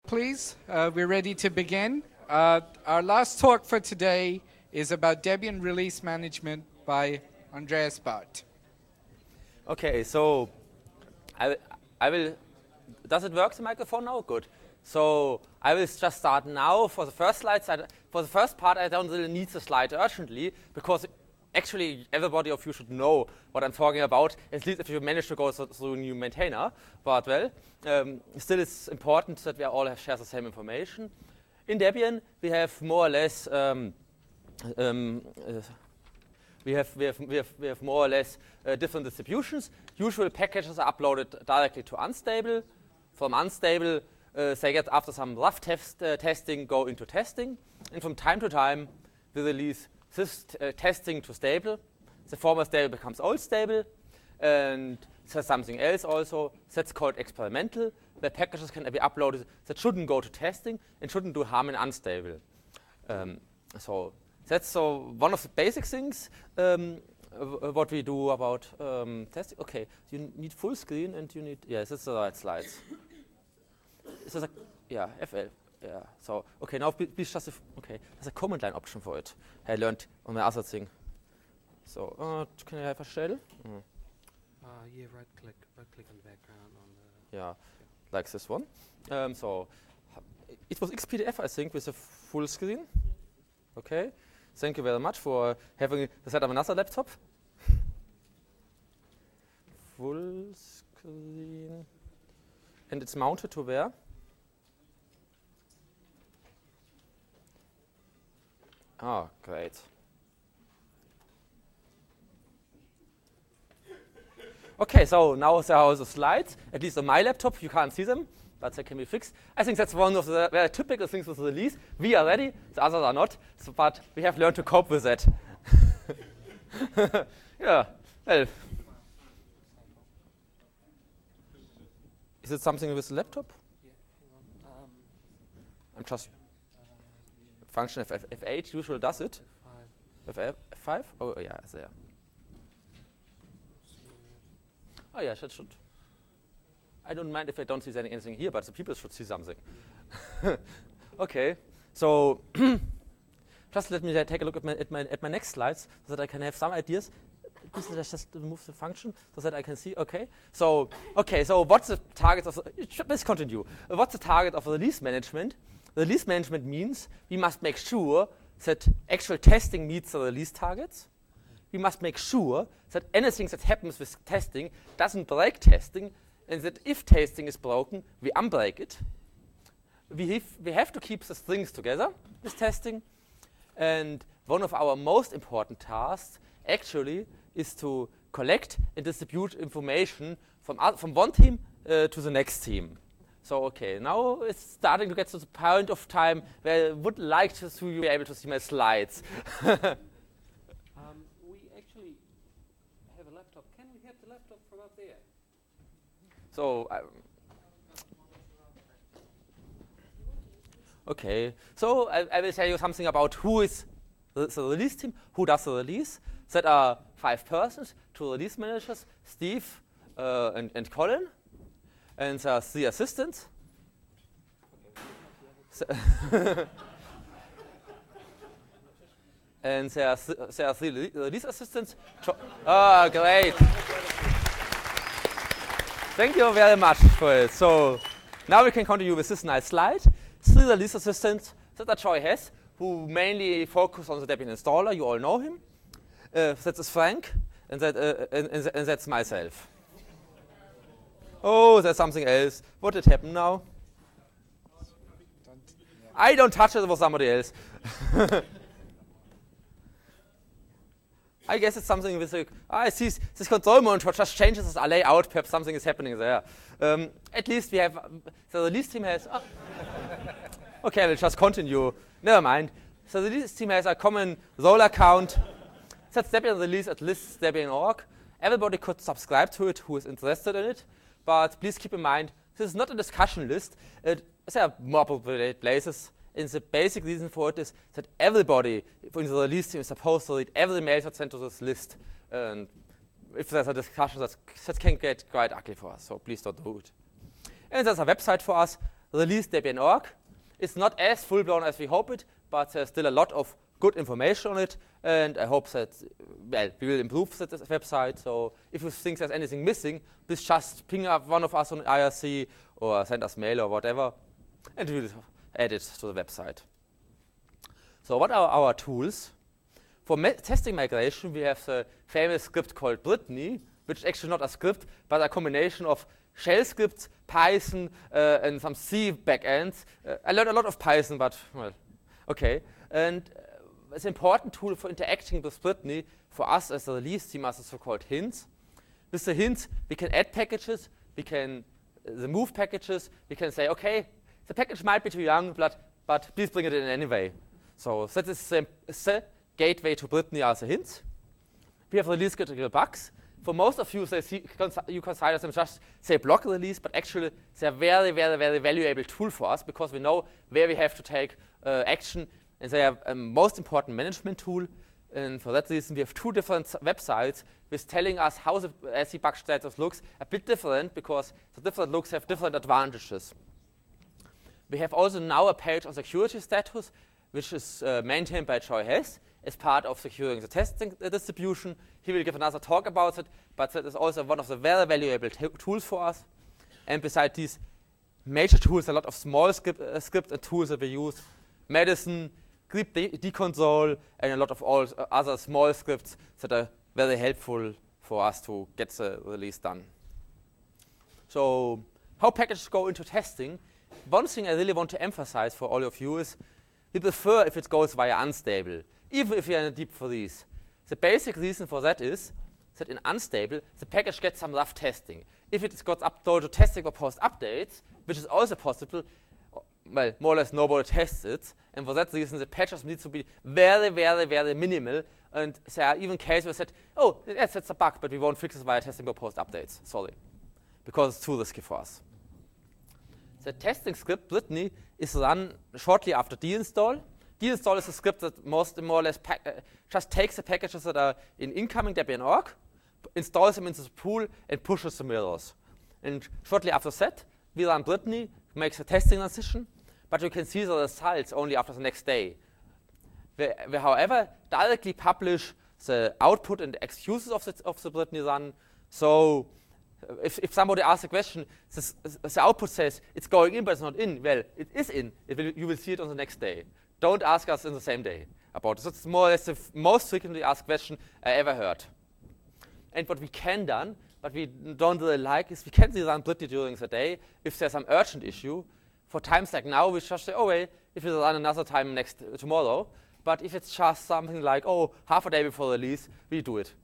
please. We're ready to begin. Our last talk for today is about Debian release management by Andreas Barth. Okay, so I will. Does it work, the microphone now? Good. So I will just start now. For the first slides, for the first part, I don't really need the slide urgently because actually everybody of you should know what I'm talking about, at least if you manage to go through a new maintainer. But well, still it's important that we all share the same information. In Debian, we have more or less more or less different distributions. Usual packages are uploaded directly to Unstable. From Unstable, they get, after some rough testing, go into testing. And from time to time, we release this testing to stable. The former stable becomes old stable. And there's something else also that's called experimental, where packages can be uploaded that shouldn't go to testing and shouldn't do harm in Unstable. So that's one of the basic things what we do about testing. Okay, you need full screen and you need, yes, that's the right slides. Is this FL. Yeah, so, okay, now please just, okay, there's a command line option for it. I learned on my other thing. So, can I have a shell? Yeah, right click on the background on the... Yeah, like this one. So, it was XPDF, I think, with a full screen. Okay, thank you very much for having the set of another laptop. Full screen. And it's mounted to where? Oh, great. Okay, so now there are the slides. At least on my laptop, you can't see them, but they can be fixed. I think that's one of the very typical things with the release. We are ready, the others are not, so, but we have learned to cope with that. Yeah, well. Is it something with the laptop? Yeah, hang on. I'm just... Function F8 usually does it. F5? Oh, yeah, it's there. Oh, yeah, that should. I don't mind if I don't see anything here, but the people should see something. Okay, so just let me take a look at my next slides so that I can have some ideas. Just move the function so that I can see. Okay, so what's the target of? Let's continue. What's the target of release management? Release management means we must make sure that actual testing meets the release targets. We must make sure that anything that happens with testing doesn't break testing, and that if testing is broken, we unbreak it. We have to keep the strings together with testing, and one of our most important tasks actually is to collect and distribute information from one team to the next team. So, okay, now it's starting to get to the point of time where I would like to be able to see my slides. We actually have a laptop. Can we have the laptop from up there? So, okay, so I will tell you something about who is the release team, who does the release. That are 5 persons, 2 release managers, Steve and Colin. And there are 3 assistants. And there are 3 release assistants. Great. Thank you very much for it. So now we can continue with this nice slide. 3 release assistants that Troy has, who mainly focus on the Debian installer. You all know him. That is Frank, and that's myself. Oh, there's something else. What did happen now? I don't touch it, it was somebody else. I guess it's something with I see this control monitor just changes the layout. Perhaps something is happening there. At least we have, the release team has, okay, we'll just continue. Never mind. So the release team has a common role account. That's Debian release at lists.debian.org. Everybody could subscribe to it who is interested in it. But please keep in mind, this is not a discussion list. There are more appropriate places. And the basic reason for it is that everybody in the release team is supposed to read every mail that's sent to this list. And if there's a discussion, that can get quite ugly for us. So please don't do it. And there's a website for us, release Debian.org. It's not as full-blown as we hope it, but there's still a lot of good information on it, and I hope that, well, we will improve this website. So if you think there's anything missing, please just ping up one of us on IRC or send us mail or whatever, and we'll add it to the website. So what are our tools? For testing migration, we have the famous script called Brittany, which is actually not a script, but a combination of shell scripts, Python, and some C backends. I learned a lot of Python, but, well, okay. And it's an important tool for interacting with Brittany for us as a release team as the so-called hints. With the hints, we can add packages, we can remove packages, we can say, okay, the package might be too young, but please bring it in anyway. So that is the gateway to Brittany as a hint. We have release critical bugs. For most of you, you consider them just, say, block release, but actually they're very, very, very valuable tool for us because we know where we have to take action, and they are a most important management tool. And for that reason, we have two different websites with telling us how the SC bug status looks a bit different because the different looks have different advantages. We have also now a page on security status, which is maintained by Joy Hess as part of securing the testing distribution. He will give another talk about it, but that is also one of the very valuable tools for us. And besides these major tools, a lot of small scripts and tools that we use, Medicine, Grep deconsole, and a lot of all other small scripts that are very helpful for us to get the release done. So how packages go into testing? One thing I really want to emphasize for all of you is we prefer if it goes via unstable, even if you're in a deep freeze. The basic reason for that is that in unstable, the package gets some rough testing. If it got uploaded to testing or post updates, which is also possible, well, more or less nobody tests it, and for that reason, the patches need to be very, very, very minimal, and there are even cases where said, oh, yes, that's a bug, but we won't fix it via testing or post updates, sorry, because it's too risky for us. The testing script, Brittany, is run shortly after deinstall. Deinstall is a script that more or less just takes the packages that are in incoming Debian.org, installs them into the pool, and pushes the mirrors. And shortly after that, we run Brittany, makes a testing transition, but you can see the results only after the next day. We however, directly publish the output and the excuses of the Brittany run. So if somebody asks a question, the output says it's going in, but it's not in. Well, it is in. You will see it on the next day. Don't ask us in the same day about it. That's more or less the most frequently asked question I ever heard. And what we can do, but we don't really like, is we can run Brittany during the day if there's some urgent issue. For times like now, we just say, oh, well, if we run another time tomorrow. But if it's just something like, oh, half a day before release, we do it.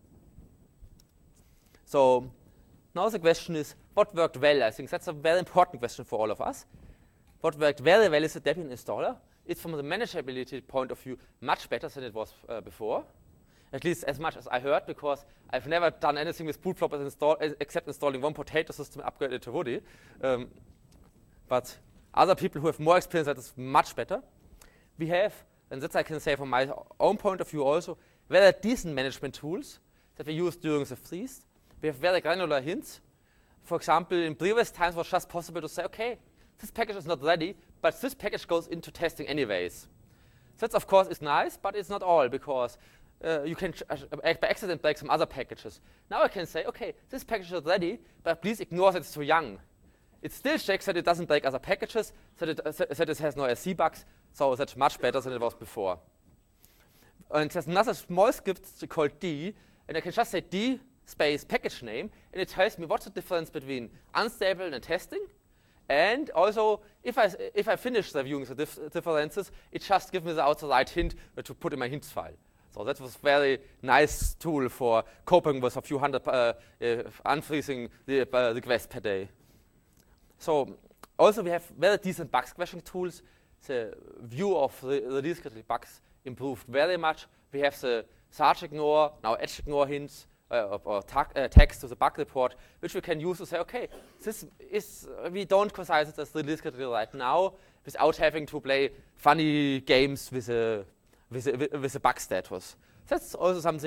So now the question is, what worked well? I think that's a very important question for all of us. What worked very well is the Debian installer. It's from the manageability point of view much better than it was before. At least as much as I heard, because I've never done anything with bootflop except installing one potato system upgraded to Woody. But other people who have more experience, that is much better. We have, and that I can say from my own point of view also, very decent management tools that we use during the freeze. We have very granular hints. For example, in previous times it was just possible to say, okay, this package is not ready, but this package goes into testing anyways. That, of course, is nice, but it's not all, because you can by accident break some other packages. Now I can say, okay, this package is ready, but please ignore that it's too young. It still checks that it doesn't break other packages, that it has no SC bugs, so that's much better than it was before. And there's another small script called D, and I can just say D space package name, and it tells me what's the difference between unstable and testing. And also, if I finish reviewing the differences, it just gives me the right hint to put in my hints file. So that was a very nice tool for coping with a few hundred unfreezing the requests per day. So also we have very decent bug squashing tools. The view of the release critical bugs improved very much. We have the search ignore, now edge ignore hints, or text to the bug report, which we can use to say, okay, this is, we don't consider it as release critical right now, without having to play funny games with a bug status. That's also something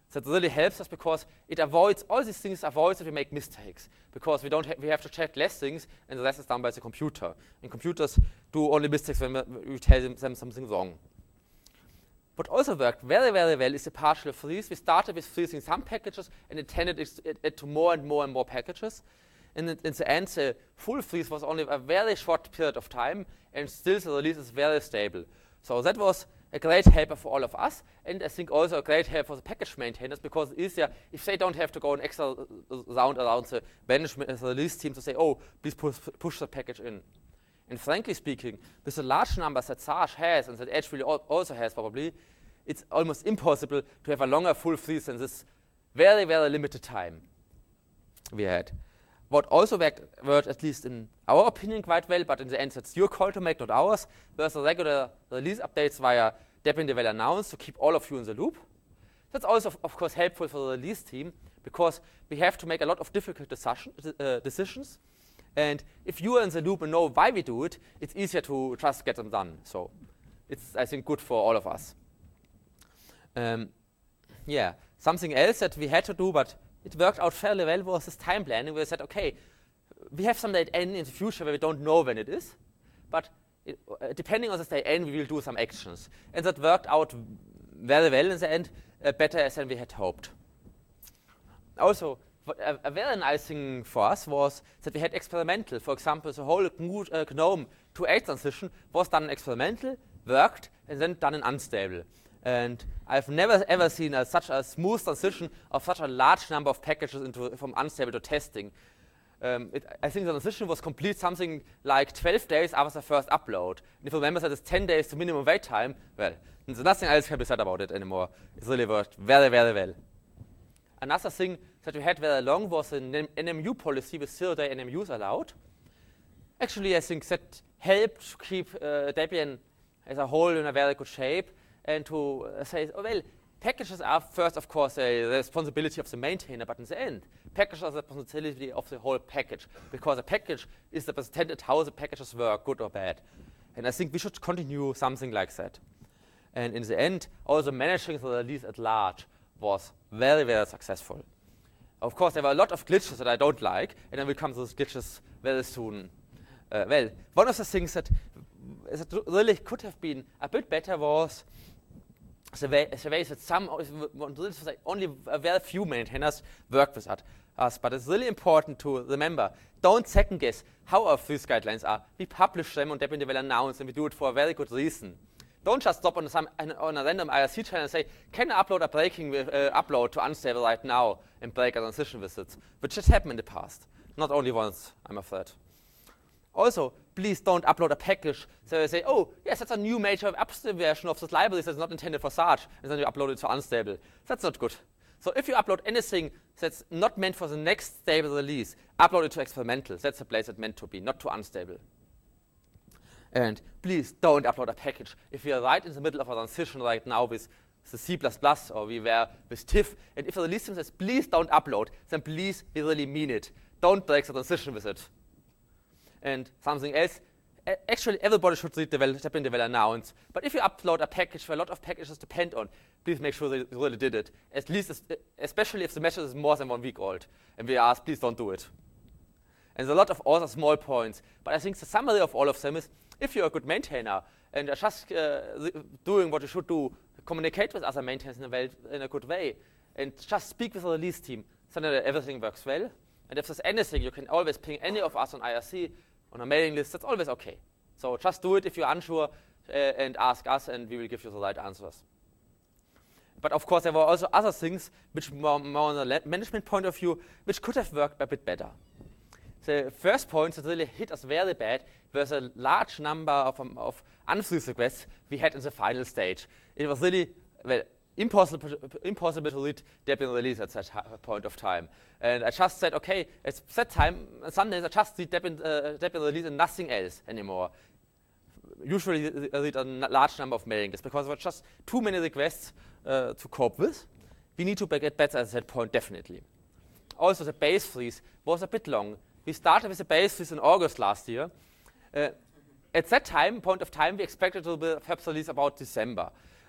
That really helps us because it avoids, all these things avoids that we make mistakes. Because we have to check less things, and the rest is done by the computer. And computers do only mistakes when we tell them something wrong. What also worked very, very well is the partial freeze. We started with freezing some packages and intended it to more and more and more packages. And in the end, the full freeze was only a very short period of time, and still the release is very stable. So that was a great helper for all of us, and I think also a great help for the package maintainers, because it's easier if they don't have to go an extra round around the management the release team to say, oh, please push the package in. And frankly speaking, with the large numbers that Sarge has and that Edge really also has probably, it's almost impossible to have a longer full freeze than this very, very limited time we had. What also worked, at least in our opinion, quite well, but in the end, it's your call to make, not ours, was the regular release updates via Debian Developer Announce to keep all of you in the loop. That's also, of course, helpful for the release team, because we have to make a lot of difficult decisions. And if you are in the loop and know why we do it, it's easier to just get them done. So it's, I think, good for all of us. Yeah, something else that we had to do, but it worked out fairly well, was this time planning. We said, okay, we have some date n in the future where we don't know when it is, but depending on this day n, we will do some actions. And that worked out very well in the end, better than we had hoped. Also, a very nice thing for us was that we had experimental. For example, the whole GNOME to 8 transition was done in experimental, worked, and then done in unstable. And I've never ever seen such a smooth transition of such a large number of packages from unstable to testing. I think the transition was complete something like 12 days after the first upload. And if you remember that it's 10 days to minimum wait time, well, there's nothing else can be said about it anymore. It really worked very, very well. Another thing that we had very long was an NMU policy with 0-day NMUs allowed. Actually, I think that helped to keep Debian as a whole in a very good shape, and to say, oh, well, packages are first, of course, the responsibility of the maintainer, but in the end, packages are the responsibility of the whole package, because a package is represented how the packages work, good or bad. And I think we should continue something like that. And in the end, also managing the release at large was very, very successful. Of course, there were a lot of glitches that I don't like, and then we'll come to those glitches very soon. Well, one of the things that really could have been a bit better was the way that only a very few maintainers work with us. But it's really important to remember, don't second guess how our freeze guidelines are. We publish them on Debian Developer Announce, and we do it for a very good reason. Don't just stop on a random IRC channel and say, can I upload a breaking upload to unstable right now and break a transition with it, which has happened in the past. Not only once, I'm afraid. Also, please don't upload a package so you say, oh, yes, that's a new major upstream version of this library that's not intended for Sarge, and then you upload it to unstable. That's not good. So if you upload anything that's not meant for the next stable release, upload it to experimental. That's the place it's meant to be, not to unstable. And please don't upload a package. If we are right in the middle of a transition right now with the C++, or we were with TIFF, and if the release team says, please don't upload, then please, we really mean it. Don't break the transition with it. And something else, actually everybody should read Debian Developer Announce, but if you upload a package where a lot of packages depend on, please make sure that you really did it. At least, especially if the message is more than 1 week old. And we ask, please don't do it. And there's a lot of other small points, but I think the summary of all of them is, if you're a good maintainer and are just doing what you should do, communicate with other maintainers in a good way, and just speak with the release team, so that everything works well. And if there's anything, you can always ping any of us on IRC, on a mailing list. That's always OK. So just do it if you're unsure, and ask us, and we will give you the right answers. But of course, there were also other things, which more on the management point of view, which could have worked a bit better. The first point that really hit us very bad was a large number of unfreeze requests we had in the final stage. It was really, well, impossible to read Debian release at that point of time. And I just said, okay, at that time, Sundays, I just read Debian release and nothing else anymore. Usually I read a large number of mailing lists because there were just too many requests to cope with. We need to get better at that point, definitely. Also, the base freeze was a bit long. We started with the base freeze in August last year. At that point of time, we expected to be perhaps release about December.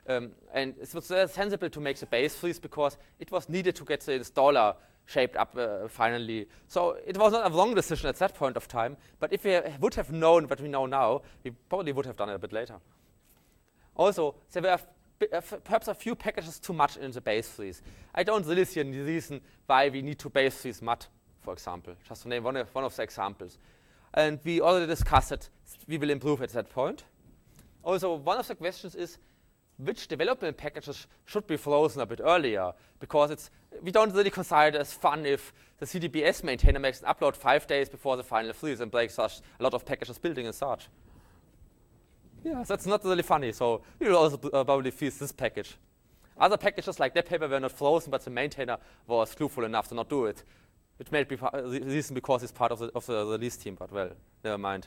And it was sensible to make the base freeze because it was needed to get the installer shaped up finally. So it was not a wrong decision at that point of time, but if we would have known what we know now, we probably would have done it a bit later. Also, there were perhaps a few packages too much in the base freeze. I don't really see any reason why we need to base freeze MUD, for example, just to name one of the examples. And we already discussed it. We will improve at that point. Also, one of the questions is which development packages should be frozen a bit earlier, because we don't really consider it as fun if the CDBS maintainer makes an upload 5 days before the final freeze and breaks a lot of packages building and such. Yeah, that's not really funny, so we will also probably freeze this package. Other packages like NetPaper were not frozen, but the maintainer was clueful enough to not do it, which may be the reason because it's part of the release team, but well, never mind.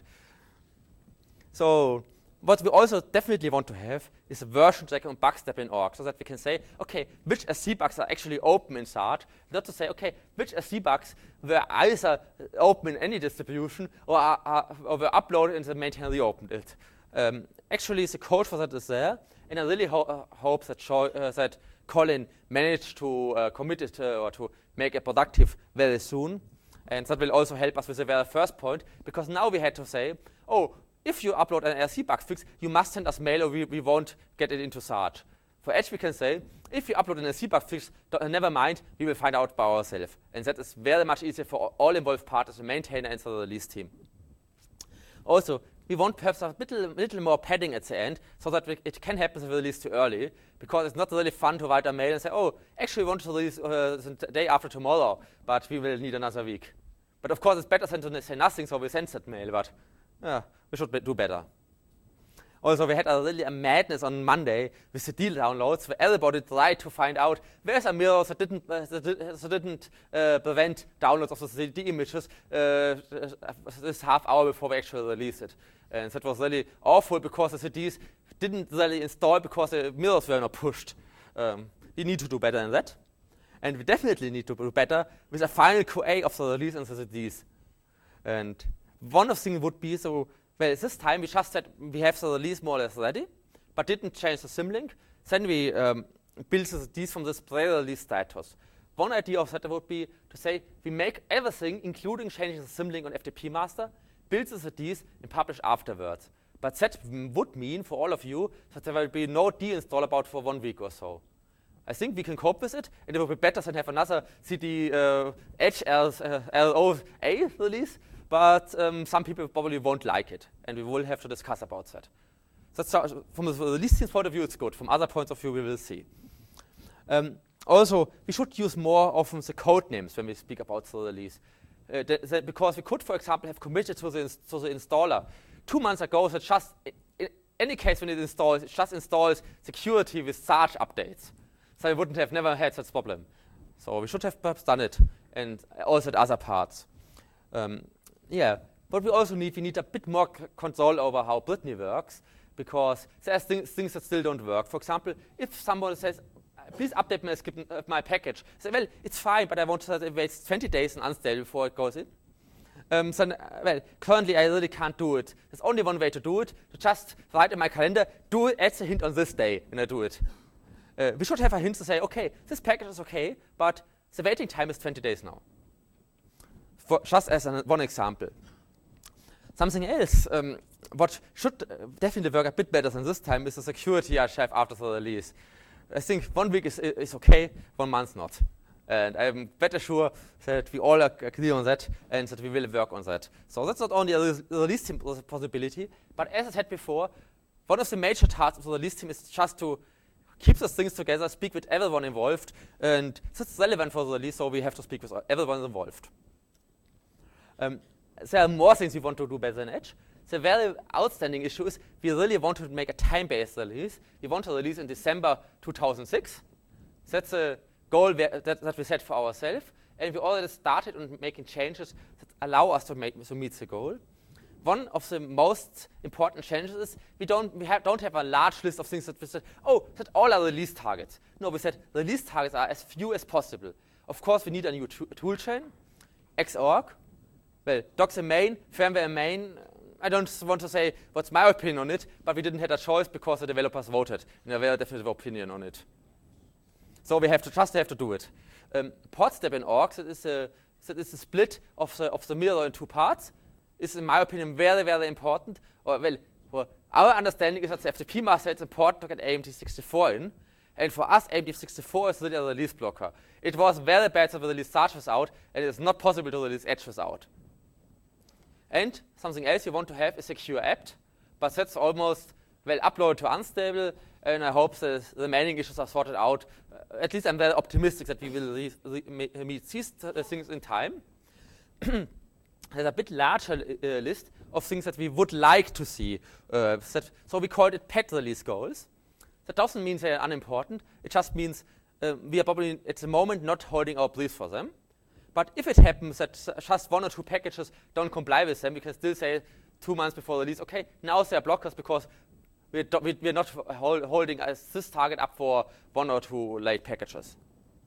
So what we also definitely want to have is a version checker and bug step in org, so that we can say, okay, which SC bugs are actually open in Sarge, not to say, okay, which SC bugs were either open in any distribution or were uploaded and the maintainer reopened it. Actually, the code for that is there, and I really hope that Colin managed to commit it or to make it productive very soon. And that will also help us with the very first point, because now we had to say, oh, if you upload an RC bug fix, you must send us mail or we won't get it into Sarge. For Edge, we can say, if you upload an RC bug fix, never mind, we will find out by ourselves. And that is very much easier for all involved parties, the maintainer and the release team. Also, we want perhaps a little more padding at the end, so that it can happen if we release too early, because it's not really fun to write a mail and say, oh, actually we want to release the day after tomorrow, but we will need another week. But of course, it's better than to say nothing, so we send that mail, but we should do better. Also, we had a madness on Monday with the deal downloads, where everybody tried to find out where's a mirror that didn't prevent downloads of the CD images this half hour before we actually released it. And that was really awful because the CDs didn't really install because the mirrors were not pushed. We need to do better than that. And we definitely need to do better with a final QA of the release and the CDs. And one of the things would be, so, well, this time we just said we have the release more or less ready, but didn't change the symlink. Then we built the CDs from this pre-release status. One idea of that would be to say we make everything, including changing the symlink on FTP master, build the CDs and publish afterwards. But that would mean for all of you that there will be no deinstall about for 1 week or so. I think we can cope with it, and it would be better than have another CD Edge LOA release, but some people probably won't like it, and we will have to discuss about that. That's from the release team's point of view, it's good. From other points of view, we will see. Also, we should use more often the code names when we speak about the release. Because we could, for example, have committed to the installer 2 months ago that just, in any case when it installs, it just installs security with Sarge updates. So we wouldn't have never had that problem. So we should have perhaps done it, and also at other parts. But we also need a bit more control over how Brittany works, because there's things that still don't work. For example, if someone says, please update my package. Say, well, it's fine, but I want to wait 20 days and unstable before it goes in. Currently I really can't do it. There's only one way to do it, to just write in my calendar, do it, add the hint on this day, and I do it. We should have a hint to say, okay, this package is okay, but the waiting time is 20 days now. Just as one example. Something else, what should definitely work a bit better than this time is the security archive after the release. I think 1 week is okay, 1 month not. And I'm better sure that we all are clear on that and that we will work on that. So that's not only a release team possibility, but as I said before, one of the major tasks of the release team is just to keep those things together, speak with everyone involved, and that's relevant for the release, so we have to speak with everyone involved. There are more things we want to do better than Edge. The very outstanding issue is we really want to make a time-based release. We want to release in December 2006. That's a goal that we set for ourselves, and we already started on making changes that allow us to meet the goal. One of the most important changes is we don't have a large list of things that we said, oh, that all are release targets. No, we said release targets are as few as possible. Of course, we need a new tool chain, Xorg. Well, docs in main, firmware in main, I don't want to say what's my opinion on it, but we didn't have a choice because the developers voted in a very definitive opinion on it. So we have to do it. Portstep in org, that is a split of the mirror in two parts, is in my opinion very, very important. Our understanding is that the FTP master it's important to get AMD64 in, and for us AMD64 is really a release blocker. It was very bad to release Sarge without, and it is not possible to release Edge without. And something else you want to have is secure apt, but that's almost uploaded to unstable, and I hope the remaining issues are sorted out. At least I'm very optimistic that we will meet these things in time. There's a bit larger list of things that we would like to see. So we called it pet release goals. That doesn't mean they're unimportant. It just means we are probably at the moment not holding our breath for them. But if it happens that just one or two packages don't comply with them, we can still say 2 months before release, okay, now they are blockers because we're not holding this target up for 1 or 2 late packages.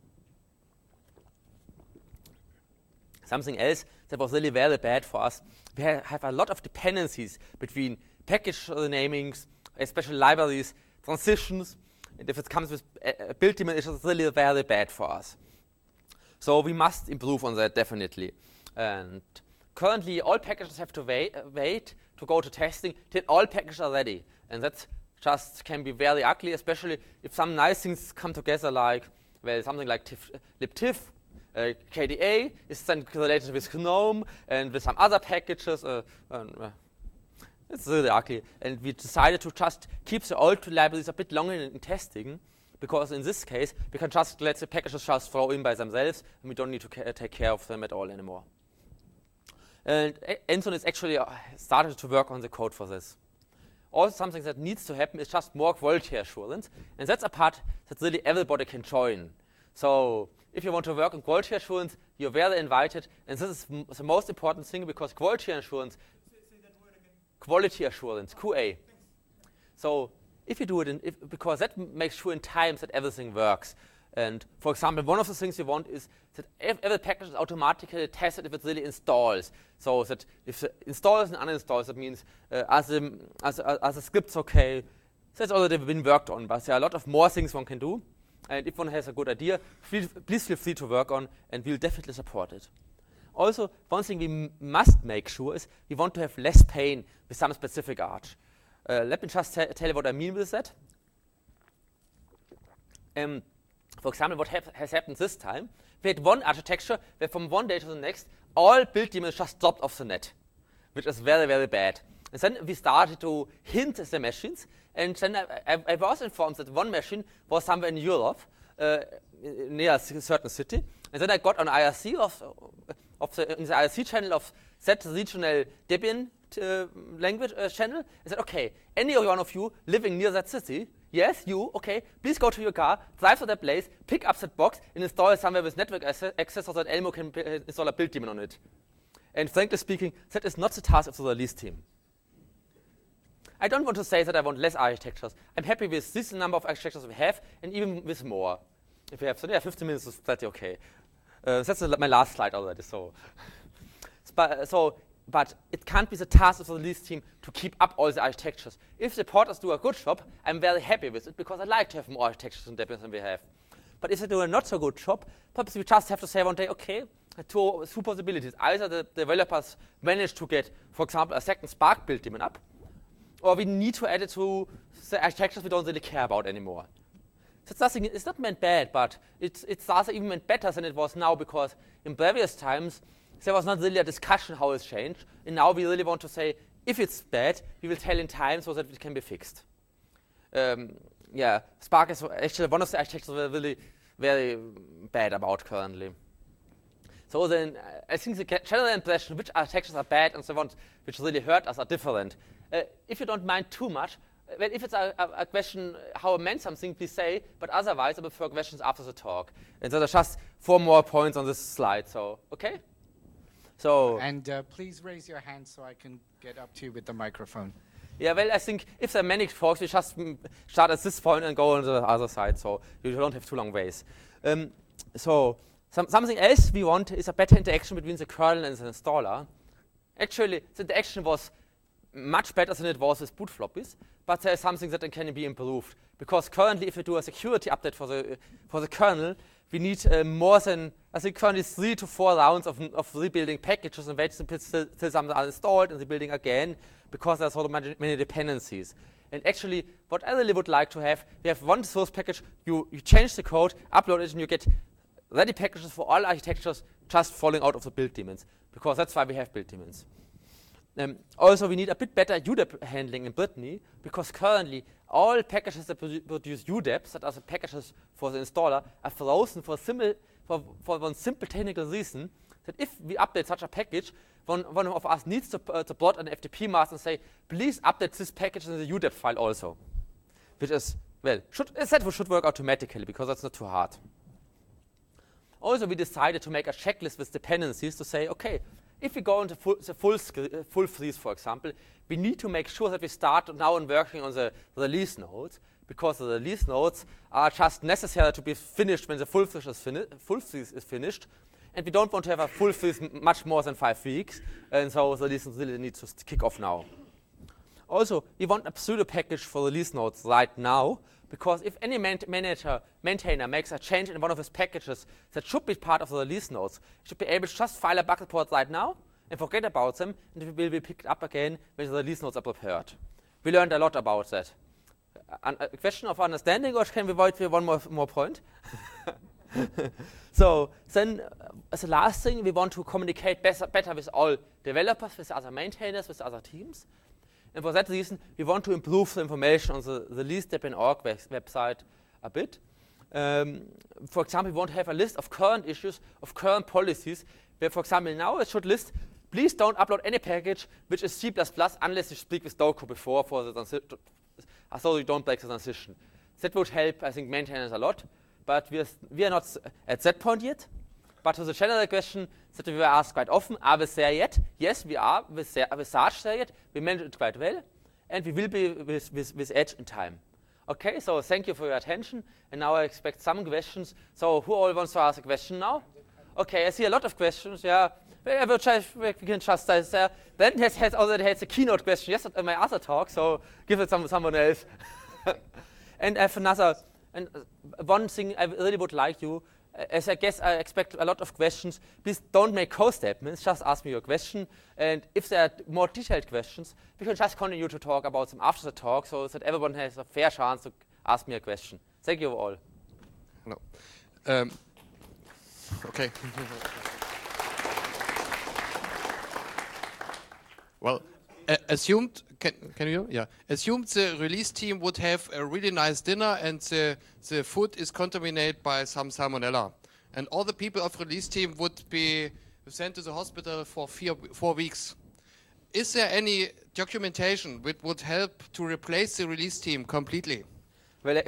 Something else that was really very bad for us, we have a lot of dependencies between package namings, especially libraries, transitions, and if it comes with build daemon, it's really very bad for us. So we must improve on that definitely. And currently, all packages have to wait to go to testing till all packages are ready, and that just can be very ugly, especially if some nice things come together, like something like libtiff. KDA is then related with GNOME and with some other packages. It's really ugly. And we decided to just keep the old libraries a bit longer in testing, because in this case, we can just let the packages just throw in by themselves, and we don't need to take care of them at all anymore. And Enson is actually started to work on the code for this. Also, something that needs to happen is just more quality assurance, and that's a part that really everybody can join. So if you want to work on quality assurance, you're very invited, and this is the most important thing, because quality assurance, say that word again. Quality assurance, QA. Thanks. So if you do it, because that makes sure in times that everything works. And for example, one of the things you want is that every package is automatically tested if it really installs. So that if it installs and uninstalls, that means as a script's okay. That's already been worked on, but there are a lot of more things one can do. And if one has a good idea, please feel free to work on, and we'll definitely support it. Also, one thing we must make sure is we want to have less pain with some specific arch. Let me just tell you what I mean with that. For example, what has happened this time, we had one architecture where from one day to the next, all build daemons just dropped off the net, which is very, very bad. And then we started to hint the machines, and then I was informed that one machine was somewhere in Europe, near a certain city, and then I got on IRC in the IRC channel of that regional Debian language channel, and said, okay, any one of you living near that city, yes, you, okay, please go to your car, drive to that place, pick up that box, and install it somewhere with network access so that Elmo can install a build daemon on it. And frankly speaking, that is not the task of the release team. I don't want to say that I want less architectures. I'm happy with this number of architectures we have, and even with more. If we have 15 minutes, is that okay? That's my last slide already. But it can't be the task of the release team to keep up all the architectures. If the porters do a good job, I'm very happy with it, because I like to have more architectures and Debian than we have. But if they do a not so good job, perhaps we just have to say one day, okay, two possibilities. Either the developers manage to get, for example, a second Spark build daemon up, or we need to add it to the architectures we don't really care about anymore. It's not meant bad, but it's rather even meant better than it was now, because in previous times, there was not really a discussion how it's changed, and now we really want to say, if it's bad, we will tell in time so that it can be fixed. Spark is actually one of the architectures we're really very bad about currently. So then, I think the general impression which architectures are bad and the ones which really hurt us are different. If you don't mind too much, if it's a question how I meant something, please say, but otherwise I prefer questions after the talk. And so there's just 4 more points on this slide, so, okay? So, and please raise your hand so I can get up to you with the microphone. Yeah, well, I think if there are many talks, we just start at this point and go on the other side, so you don't have too long ways. Something else we want is a better interaction between the kernel and the installer. Actually, the interaction was much better than it was with boot floppies, but there is something that can be improved. Because currently, if we do a security update for the kernel, we need more than, I think, currently 3 to 4 rounds of rebuilding packages and wait till some are installed and rebuilding again, because there's so many dependencies. And actually, what I really would like to have, we have one source package, you change the code, upload it, and you get ready packages for all architectures just falling out of the build daemons, because that's why we have build daemons. Also, we need a bit better UDEP handling in Brittany, because currently all packages that produce UDEPs, that are the packages for the installer, are frozen for one simple technical reason, that if we update such a package, one of us needs to plot an FTP mask and say, please update this package in the UDEP file also. Which is, well, should work automatically, because that's not too hard. Also, we decided to make a checklist with dependencies to say, okay, if we go into full freeze, for example, we need to make sure that we start now and working on the release nodes, because the release nodes are just necessary to be finished when the full freeze is finished. And we don't want to have a full freeze much more than 5 weeks, and so the release really needs to kick off now. Also, we want a pseudo package for release nodes right now, because if any maintainer makes a change in one of his packages that should be part of the release nodes, he should be able to just file a bug report right now and forget about them, and it will be picked up again when the release nodes are prepared. We learned a lot about that. A question of understanding, or can we wait for one more point? So then, as the last thing, we want to communicate better with all developers, with other maintainers, with other teams. And for that reason, we want to improve the information on the release.debian.org website a bit. For example, we want to have a list of current issues, of current policies, where, for example, now it should list, please don't upload any package which is C++ unless you speak with Doku before, so you don't break the transition. That would help, I think, maintainers a lot, but we are not at that point yet. But to the general question that we were asked quite often, are we there yet? Yes, we are with Sarge there yet. We managed it quite well, and we will be with Edge in time. Okay, so thank you for your attention, and now I expect some questions. So who all wants to ask a question now? Okay, I see a lot of questions. Yeah, we can just say. Ben has already had a keynote question yesterday in my other talk, so give it to someone else. And I have another. And one thing I really would like you. As I guess I expect a lot of questions, please don't make co-statements, just ask me your question. And if there are more detailed questions, we can just continue to talk about them after the talk so that everyone has a fair chance to ask me a question. Thank you all. No. Okay. Well, assumed, can you? Yeah. Assumed the release team would have a really nice dinner and the food is contaminated by some salmonella. And all the people of release team would be sent to the hospital for 4 weeks. Is there any documentation which would help to replace the release team completely? Well,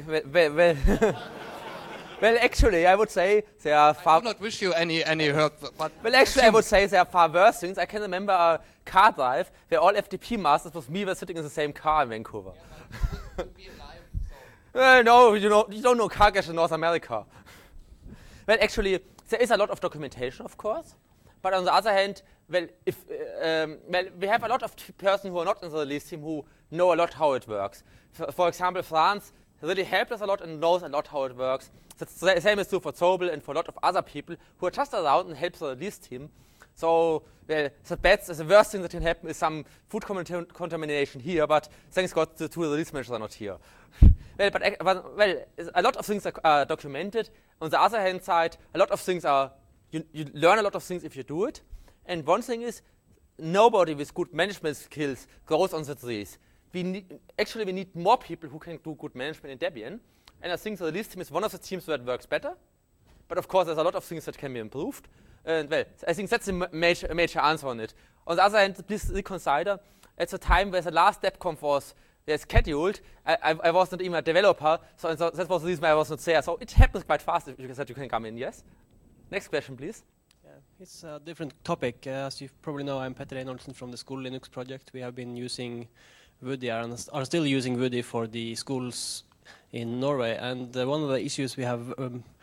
well, actually, I would say there are far. I do not wish you any hurt, but well, actually, I would say there are far worse things. I can remember a car drive where all FTP masters with me were sitting in the same car in Vancouver. Yeah, but be alive, so. No, you don't know car crash in North America. Well, actually, there is a lot of documentation, of course, but on the other hand, well, we have a lot of persons who are not in the release team who know a lot how it works. For example, France really helped us a lot and knows a lot how it works. The same is true for Zobel and for a lot of other people who are just around and help the release team. So the worst thing that can happen is some food contamination here, but thanks God the two release managers are not here. well, a lot of things are documented. On the other hand side, a lot of things are, you learn a lot of things if you do it. And one thing is, nobody with good management skills goes on the trees. We need more people who can do good management in Debian. And I think the release team is one of the teams where it works better. But of course, there's a lot of things that can be improved. And well, I think that's a major answer on it. On the other hand, please reconsider, at the time where the last DebConf was scheduled, I was not even a developer, so that was the reason why I was not there. So it happens quite fast if you said you can come in, yes? Next question, please. It's a different topic. As you probably know, I'm Petter Einolsen from the School Linux project. We have been using Woody and are still using Woody for the schools in Norway. And one of the issues we have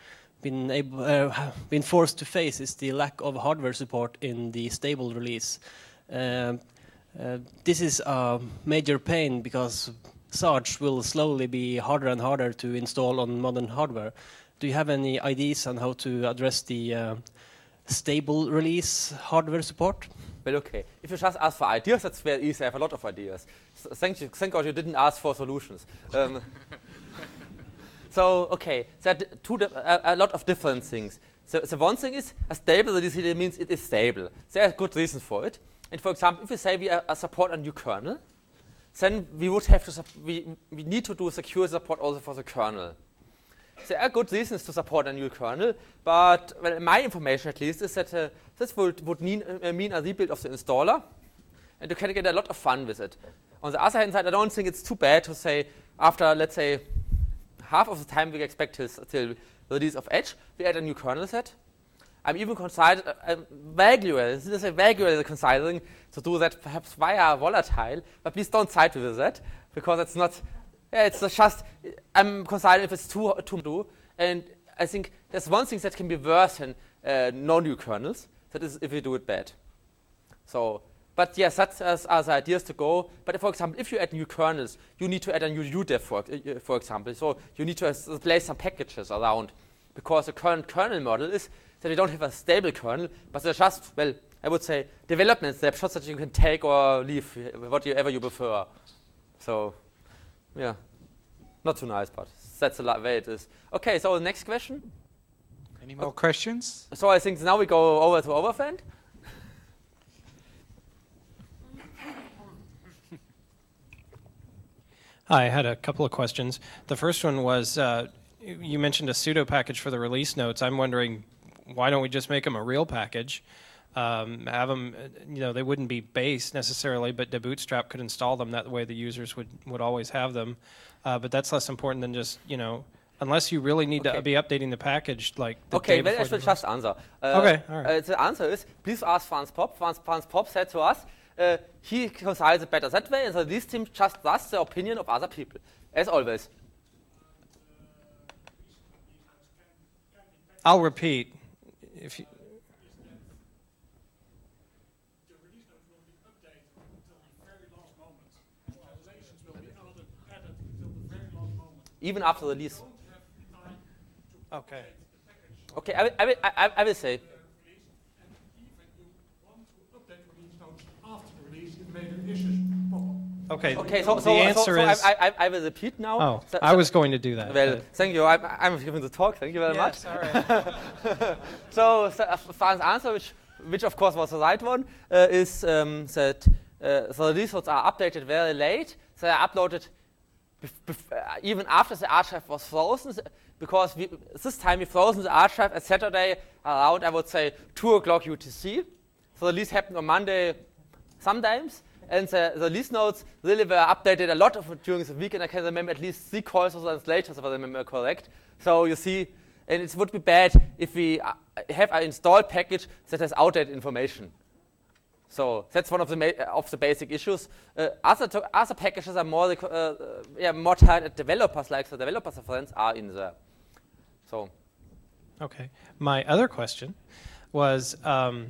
been forced to face is the lack of hardware support in the stable release. This is a major pain because Sarge will slowly be harder and harder to install on modern hardware. Do you have any ideas on how to address the stable release hardware support? Well, okay. If you just ask for ideas, that's very easy. I have a lot of ideas. Thank God you didn't ask for solutions. So, okay, there are a lot of different things. So one thing is, a stable release means it is stable. There are good reasons for it. And for example, if we say we support a new kernel, then we would have to we need to do secure support also for the kernel. There are good reasons to support a new kernel, but well, my information at least is that this would mean a rebuild of the installer, and you can get a lot of fun with it. On the other hand side, I don't think it's too bad to say after, let's say, half of the time we expect till release of Edge, we add a new kernel set. I'm even considering considering to do that perhaps via volatile, but please don't side with that, because it's not. Yeah, it's just I'm considering if it's too do, and I think there's one thing that can be worse than no new kernels. That is if you do it bad. So, but yes, that's as the ideas to go. But for example, if you add new kernels, you need to add a new UDEF, for example. So you need to place some packages around, because the current kernel model is that we don't have a stable kernel, but they're just, well, I would say development snapshots that you can take or leave, whatever you prefer. So, yeah, not too nice, but that's the way it is. Okay, so the next question. Any more questions? So I think now we go over to Overfriend. Hi, I had a couple of questions. The first one was, you mentioned a pseudo package for the release notes. I'm wondering, why don't we just make them a real package? Have them, they wouldn't be based necessarily, but the Bootstrap could install them. That way the users would always have them. But that's less important than just, unless you really need to be updating the package like the day before. Okay, well, I should just answer. Okay, all right. The answer is, please ask Franz Popp. Franz Popp said to us, he considers it better that way, and so this team just trusts the opinion of other people, as always. I'll repeat. If you even after the release. Okay. Okay, I will say. Okay. Okay. So the answer is. I will repeat now. Oh, I was going to do that. Well, thank you. I'm giving the talk. Thank you very much. All right. So Fran's answer, which of course was the right one, is that the release notes are updated very late. They are uploaded even after the archive was frozen, because this time we frozen the archive at Saturday around, I would say, 2 o'clock UTC. So the release happened on Monday sometimes, and the release notes really were updated a lot during the week, and I can remember at least 3 calls or so later, if I remember correct. So you see, and it would be bad if we have an installed package that has outdated information. So that's one of the basic issues. Other packages are more more tied at developers, like the developers reference are in there. So. Okay. My other question was,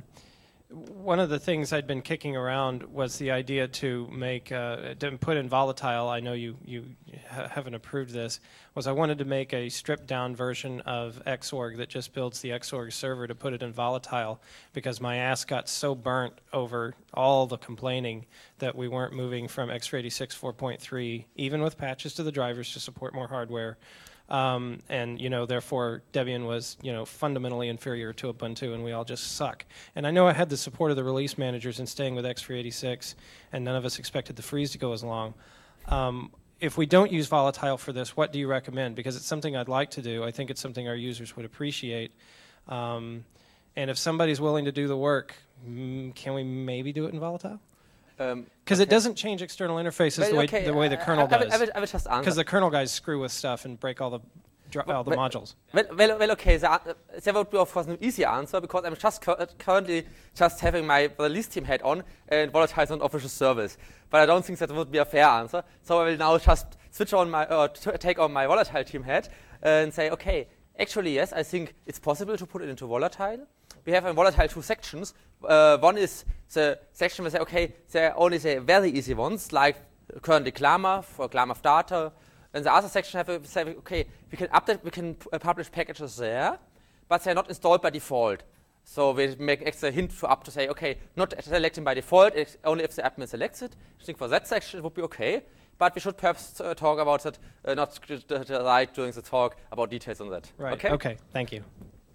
one of the things I'd been kicking around was the idea to make to put in volatile. I know you haven't approved this. Was I wanted to make a stripped down version of Xorg that just builds the Xorg server to put it in volatile, because my ass got so burnt over all the complaining that we weren't moving from x86 4.3, even with patches to the drivers to support more hardware. And therefore Debian was fundamentally inferior to Ubuntu, and we all just suck. And I know I had the support of the release managers in staying with x386, and none of us expected the freeze to go as long. If we don't use volatile for this, what do you recommend? Because it's something I'd like to do. I think it's something our users would appreciate. And if somebody's willing to do the work, can we maybe do it in volatile? Because it doesn't change external interfaces the way the kernel does. I will just answer. Because the kernel guys screw with stuff and break all the modules. Well, okay. There would be, of course, an easy answer, because I'm just currently just having my release team hat on, and volatile is an official service. But I don't think that would be a fair answer. So I will now just switch on take on my volatile team hat and say, okay, actually, yes, I think it's possible to put it into volatile, we have in volatile two sections. One is the section where we say, okay, there are only the very easy ones, like current declama for GLAMAF data. And the other section have say, okay, we can update, we can publish packages there, but they're not installed by default. So we make extra hint for up to say, okay, not selecting by default, only if the admin selects it. I think for that section it would be okay, but we should perhaps talk about that, not right during the talk about details on that. Right. Okay. Okay. Thank you.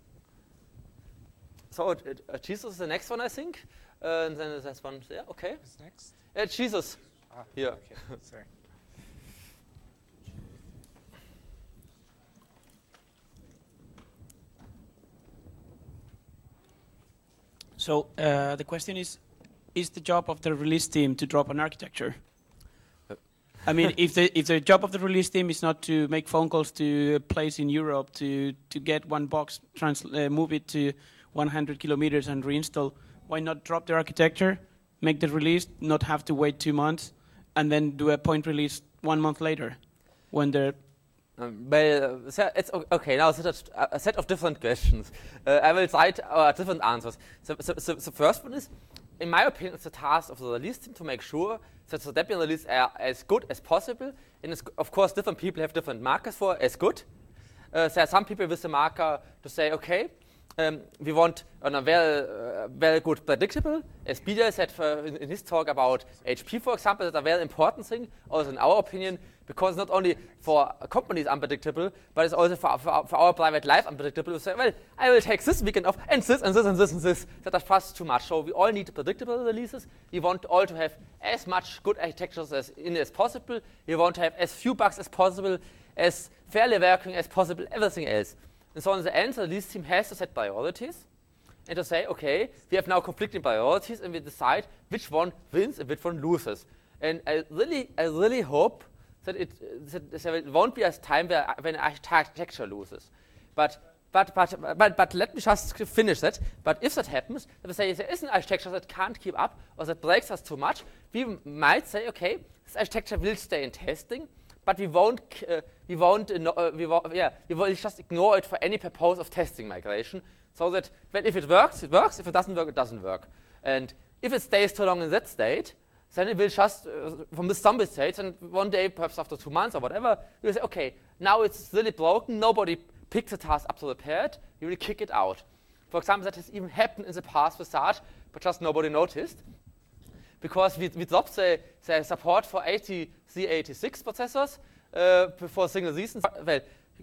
So Jesus is the next one, I think, and then there's one there. Okay. Who's next? Jesus. Here. Okay. Sorry. So the question is the job of the release team to drop an architecture? I mean, if the job of the release team is not to make phone calls to a place in Europe to get one box, move it to 100 kilometers and reinstall, why not drop the architecture, make the release, not have to wait 2 months, and then do a point release 1 month later, when the So it's okay. Now a set of different questions. I will cite different answers. So the first one is, in my opinion, it's the task of the release team to make sure that the Debian release are as good as possible. And of course, different people have different markers for as good. There are some people with the marker to say, okay, we want a very good predictable. As Peter said in his talk about HP, for example, that's a very important thing, also in our opinion, because not only for companies unpredictable, but it's also for our private life unpredictable. We say, well, I will take this weekend off, and this, and this, and this, and this. That is fast too much. So we all need predictable releases. We want all to have as much good architectures as possible. We want to have as few bugs as possible, as fairly working as possible, everything else. And so in the end, the release team has to set priorities and to say, okay, we have now conflicting priorities, and we decide which one wins and which one loses. And I really hope that there won't be a time when architecture loses. But let me just finish that. But if that happens, if we say there is an architecture that can't keep up or that breaks us too much, we might say, okay, this architecture will stay in testing, but we will just ignore it for any purpose of testing migration, so that if it works, it works. If it doesn't work, it doesn't work. And if it stays too long in that state, then it will just, from the zombie state, and one day, perhaps after 2 months or whatever, we will say, okay, now it's really broken, nobody picks the task up to repair it, you will kick it out. For example, that has even happened in the past with Sarge, but just nobody noticed. Because we dropped the support for z86 processors for single reasons. Well,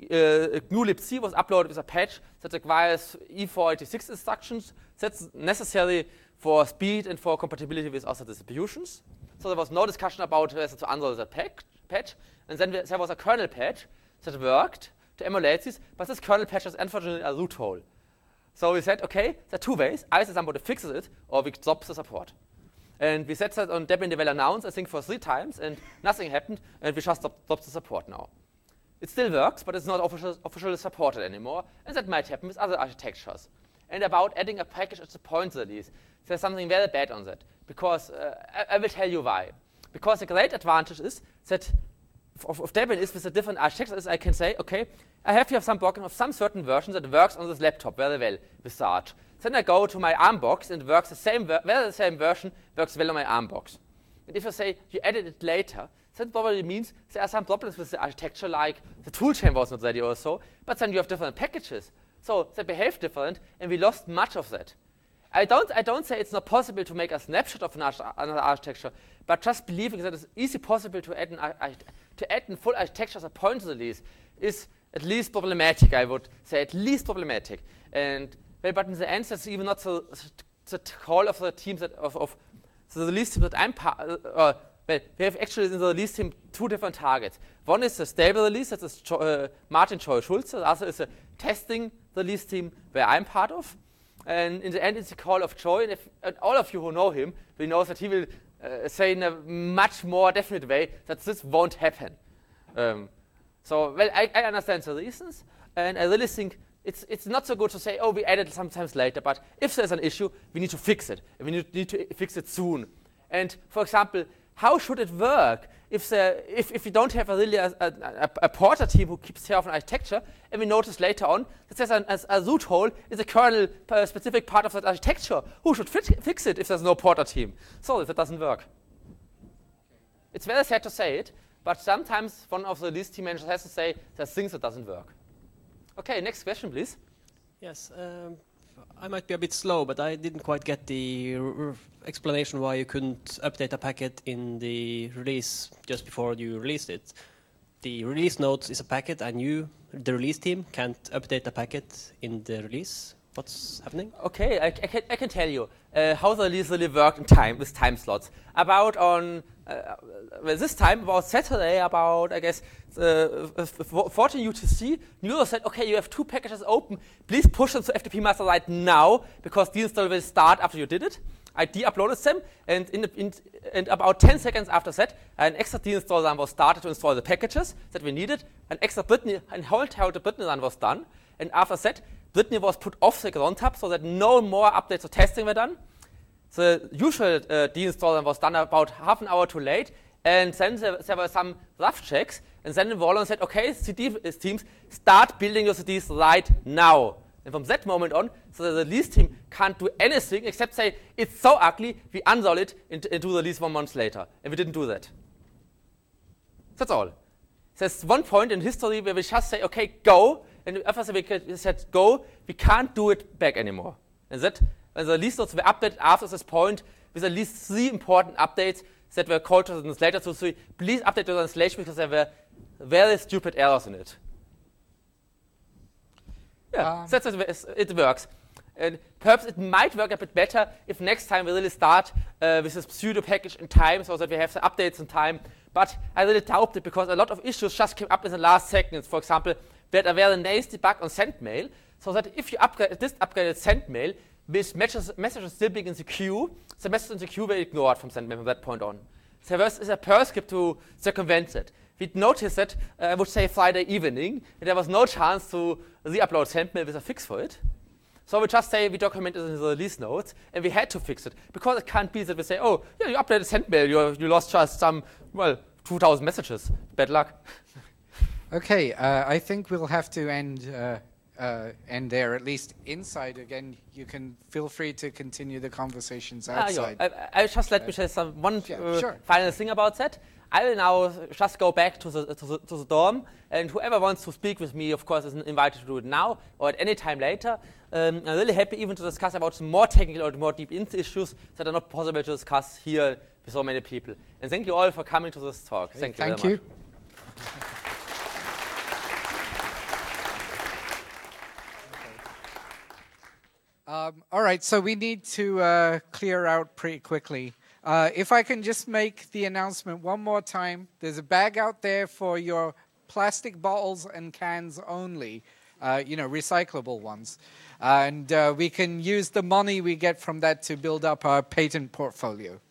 GNU libc was uploaded with a patch that requires E486 instructions. That's necessary for speed and for compatibility with other distributions. So there was no discussion about whether to unroll that patch. And then there was a kernel patch that worked to emulate this, but this kernel patch is unfortunately a root hole. So we said, okay, there are two ways. Either somebody fixes it, or we drop the support. And we said that on Debian Devel Announce, I think, for 3 times, and nothing happened, and we just dropped the support now. It still works, but it's not officially supported anymore, and that might happen with other architectures. And about adding a package at the point release, there's something very bad on that, because I will tell you why. Because the great advantage is that of Debian is with the different architectures, I can say, okay, I have here some blocking of some certain version that works on this laptop very well with Sarge. Then I go to my ARM box and works the same version works well on my ARM box. And if you say you added it later, that probably means there are some problems with the architecture, like the toolchain was not ready or so, but then you have different packages. So they behave different, and we lost much of that. I don't say it's not possible to make a snapshot of another architecture, but just believing that it's easy possible to add a full architecture as a point release is at least problematic, I would say, at least problematic. And well, but in the end, that's even not the call of the teams of the release team that I'm part. Well, we have actually in the release team 2 different targets. One is the stable release, that is Martin Schulze. The other is a testing release team where I'm part of. And in the end, it's a call of joy. And all of you who know him will know that he will say in a much more definite way that this won't happen. So, well, I understand the reasons, and I really think it's not so good to say, oh, we added it sometimes later, but if there's an issue, we need to fix it, and we need to fix it soon. And, for example, how should it work if we don't have a porter team who keeps care of an architecture, and we notice later on that there's a root hole in the kernel specific part of that architecture, who should fix it if there's no porter team? So that doesn't work. It's very sad to say it, but sometimes one of the release team managers has to say there's things that doesn't work. Okay, next question, please. Yes, I might be a bit slow, but I didn't quite get the explanation why you couldn't update a packet in the release just before you released it. The release notes is a packet, and you, the release team, can't update a packet in the release. What's happening? Okay, I can tell you how the release really worked in time with time slots. About on this time, about Saturday, about I guess 14 UTC, Nero said, okay, you have 2 packages open. Please push them to FTP master right now because deinstall will start after you did it. I de-uploaded them, and about 10 seconds after that, an extra deinstall run was started to install the packages that we needed. An extra Brittany, and whole Brittany run was done, and after that, Brittany was put off the cron tab so that no more updates or testing were done. The usual deinstall was done about half an hour too late, and then there were some rough checks, and then Warlon said, okay, CD teams, start building your CDs right now. And from that moment on, so the release team can't do anything except say, it's so ugly, we uninstall it and do the release 1 month later. And we didn't do that. That's all. There's one point in history where we just say, okay, go, and after we said go, we can't do it back anymore. And that, when the release notes were updated after this point, with at least 3 important updates that were called to the translator to say, please update the translation because there were very stupid errors in it. Yeah, that's it works. And perhaps it might work a bit better if next time we really start with this pseudo package in time so that we have the updates in time. But I really doubt it because a lot of issues just came up in the last seconds. For example, we had a very nasty bug on SendMail, so that if you upgraded SendMail with messages still being in the queue, the messages in the queue were ignored from SendMail from that point on. There was a Perl script to circumvent it. We'd noticed that, I would say Friday evening, and there was no chance to re-upload SendMail with a fix for it. So we just say we documented it in the release notes, and we had to fix it. Because it can't be that we say, oh, yeah, you updated SendMail, you lost just some, 2,000 messages. Bad luck. Okay, I think we'll have to end there, at least inside. Again, you can feel free to continue the conversations outside. I just let me say one final thing about that. I will now just go back to the dorm, and whoever wants to speak with me, of course, is invited to do it now or at any time later. I'm really happy even to discuss about some more technical or more deep issues that are not possible to discuss here with so many people. And thank you all for coming to this talk. Okay, thank you very much. All right, so we need to clear out pretty quickly. If I can just make the announcement one more time, there's a bag out there for your plastic bottles and cans only, recyclable ones. And we can use the money we get from that to build up our patent portfolio.